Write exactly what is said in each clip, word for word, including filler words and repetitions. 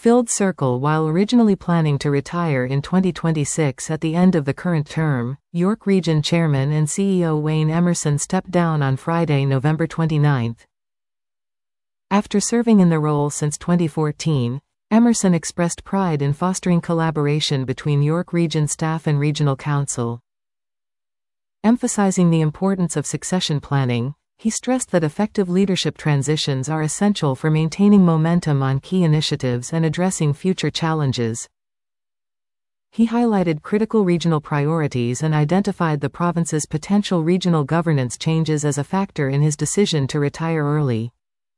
filled circle. While originally planning to retire in twenty twenty-six at the end of the current term, York Region Chairman and C E O Wayne Emerson stepped down on Friday, November twenty-ninth. After serving in the role since twenty fourteen, Emerson expressed pride in fostering collaboration between York Region staff and Regional Council. Emphasizing the importance of succession planning, he stressed that effective leadership transitions are essential for maintaining momentum on key initiatives and addressing future challenges. He highlighted critical regional priorities and identified the province's potential regional governance changes as a factor in his decision to retire early.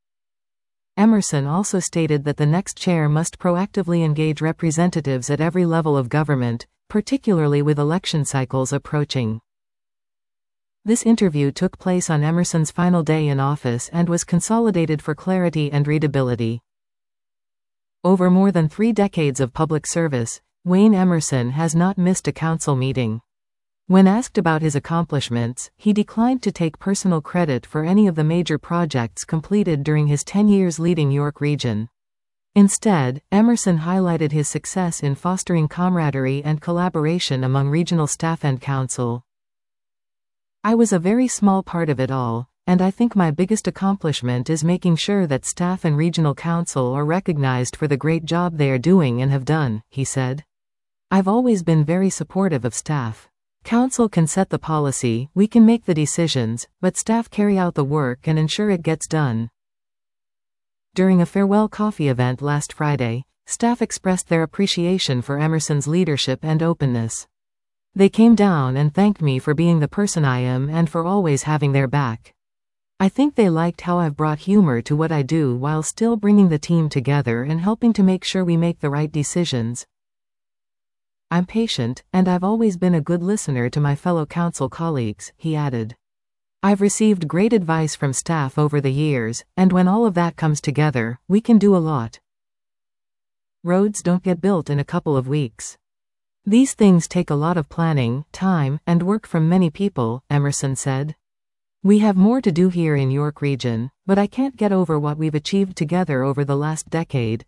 Emerson also stated that the next chair must proactively engage representatives at every level of government, particularly with election cycles approaching. This interview took place on Emerson's final day in office and was consolidated for clarity and readability. Over more than three decades of public service, Wayne Emerson has not missed a council meeting. When asked about his accomplishments, he declined to take personal credit for any of the major projects completed during his ten years leading York Region. Instead, Emerson highlighted his success in fostering camaraderie and collaboration among regional staff and council. "I was a very small part of it all, and I think my biggest accomplishment is making sure that staff and regional council are recognized for the great job they are doing and have done," he said. "I've always been very supportive of staff. Council can set the policy, we can make the decisions, but staff carry out the work and ensure it gets done." During a farewell coffee event last Friday, staff expressed their appreciation for Emerson's leadership and openness. "They came down and thanked me for being the person I am and for always having their back. I think they liked how I've brought humor to what I do while still bringing the team together and helping to make sure we make the right decisions. I'm patient, and I've always been a good listener to my fellow council colleagues," he added. "I've received great advice from staff over the years, and when all of that comes together, we can do a lot. Roads don't get built in a couple of weeks. These things take a lot of planning, time, and work from many people," Emerson said. "We have more to do here in York Region, but I can't get over what we've achieved together over the last decade."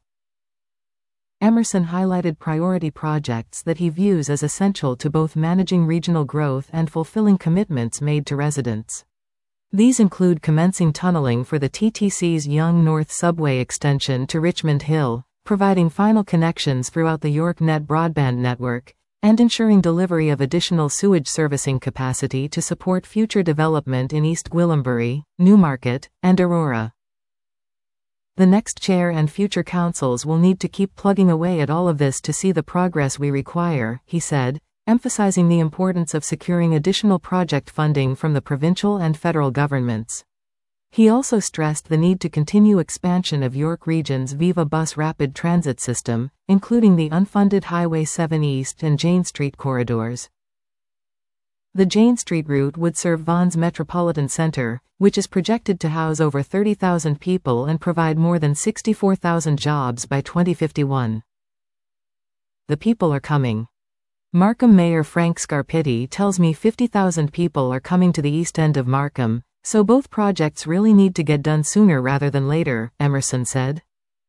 Emerson highlighted priority projects that he views as essential to both managing regional growth and fulfilling commitments made to residents. These include commencing tunneling for the T T C's Yonge North subway extension to Richmond Hill, providing final connections throughout the YorkNet broadband network, and ensuring delivery of additional sewage servicing capacity to support future development in East Gwillimbury, Newmarket, and Aurora. "The next chair and future councils will need to keep plugging away at all of this to see the progress we require," he said, emphasizing the importance of securing additional project funding from the provincial and federal governments. He also stressed the need to continue expansion of York Region's Viva Bus rapid transit system, including the unfunded Highway seven East and Jane Street corridors. The Jane Street route would serve Vaughan's Metropolitan Centre, which is projected to house over thirty thousand people and provide more than sixty-four thousand jobs by twenty fifty-one. "The people are coming. Markham Mayor Frank Scarpitti tells me fifty thousand people are coming to the east end of Markham, so both projects really need to get done sooner rather than later," Emerson said.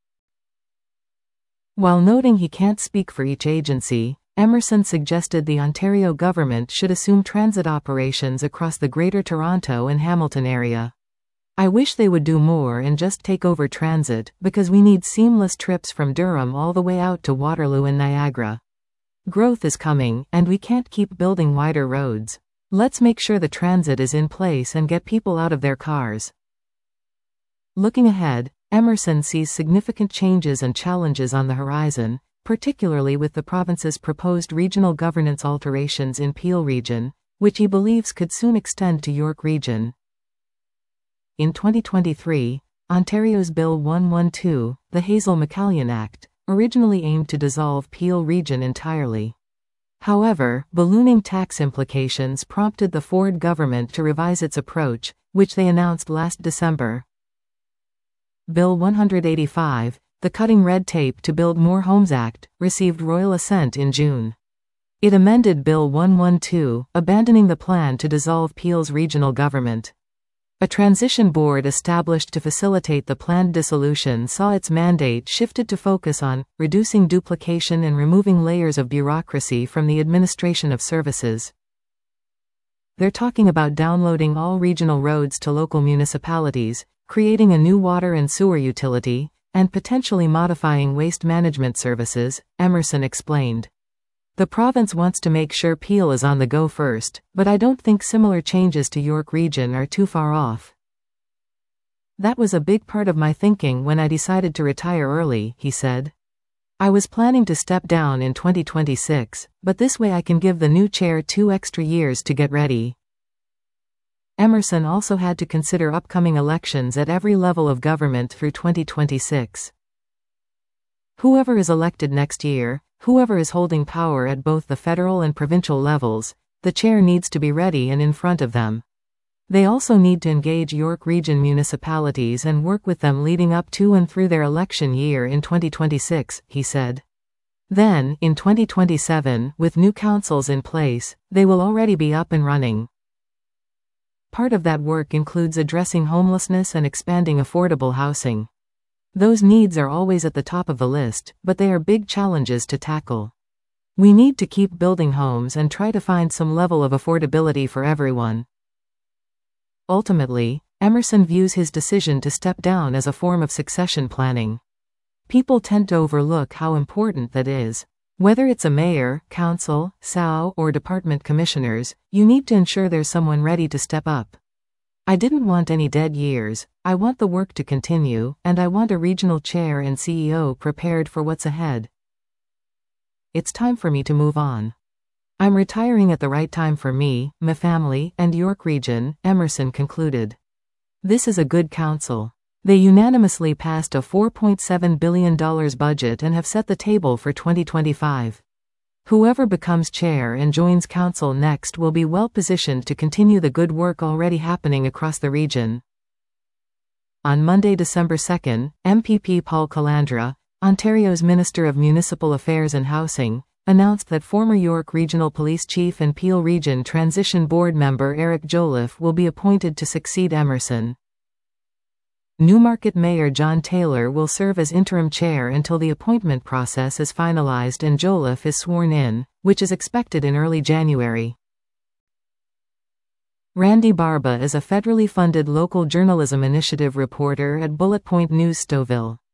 While noting he can't speak for each agency, Emerson suggested the Ontario government should assume transit operations across the Greater Toronto and Hamilton area. "I wish they would do more and just take over transit, because we need seamless trips from Durham all the way out to Waterloo and Niagara. Growth is coming, and we can't keep building wider roads. Let's make sure the transit is in place and get people out of their cars." Looking ahead, Emerson sees significant changes and challenges on the horizon, particularly with the province's proposed regional governance alterations in Peel Region, which he believes could soon extend to York Region. In twenty twenty-three, Ontario's Bill one twelve, the Hazel-McCallion Act, originally aimed to dissolve Peel Region entirely. However, ballooning tax implications prompted the Ford government to revise its approach, which they announced last December. Bill one eighty-five, the Cutting Red Tape to Build More Homes Act, received royal assent in June. It amended Bill one twelve, abandoning the plan to dissolve Peel's regional government. A transition board established to facilitate the planned dissolution saw its mandate shifted to focus on reducing duplication and removing layers of bureaucracy from the administration of services. They're talking about downloading all regional roads to local municipalities, creating a new water and sewer utility, and potentially modifying waste management services, Emerson explained. The province wants to make sure Peel is on the go first, but I don't think similar changes to York Region are too far off. That was a big part of my thinking when I decided to retire early, he said. I was planning to step down in twenty twenty-six, but this way I can give the new chair two extra years to get ready. Emerson also had to consider upcoming elections at every level of government through twenty twenty-six. Whoever is elected next year, whoever is holding power at both the federal and provincial levels, the chair needs to be ready and in front of them. They also need to engage York Region municipalities and work with them leading up to and through their election year in twenty twenty-six, he said. Then, in twenty twenty-seven, with new councils in place, they will already be up and running. Part of that work includes addressing homelessness and expanding affordable housing. Those needs are always at the top of the list, but they are big challenges to tackle. We need to keep building homes and try to find some level of affordability for everyone. Ultimately, Emerson views his decision to step down as a form of succession planning. People tend to overlook how important that is. Whether it's a mayor, council, S A O, or department commissioners, you need to ensure there's someone ready to step up. I didn't want any dead years, I want the work to continue, and I want a regional chair and C E O prepared for what's ahead. It's time for me to move on. I'm retiring at the right time for me, my family, and York Region, Emerson concluded. This is a good council. They unanimously passed a four point seven billion dollars budget and have set the table for twenty twenty-five. Whoever becomes chair and joins council next will be well positioned to continue the good work already happening across the region. On Monday, December second, M P P Paul Calandra, Ontario's Minister of Municipal Affairs and Housing, announced that former York Regional Police Chief and Peel Region Transition Board member Eric Jolliffe will be appointed to succeed Emerson. Newmarket Mayor John Taylor will serve as interim chair until the appointment process is finalized and Jolliffe is sworn in, which is expected in early January. Randy Barba is a federally funded local journalism initiative reporter at Bullet Point News Stouffville.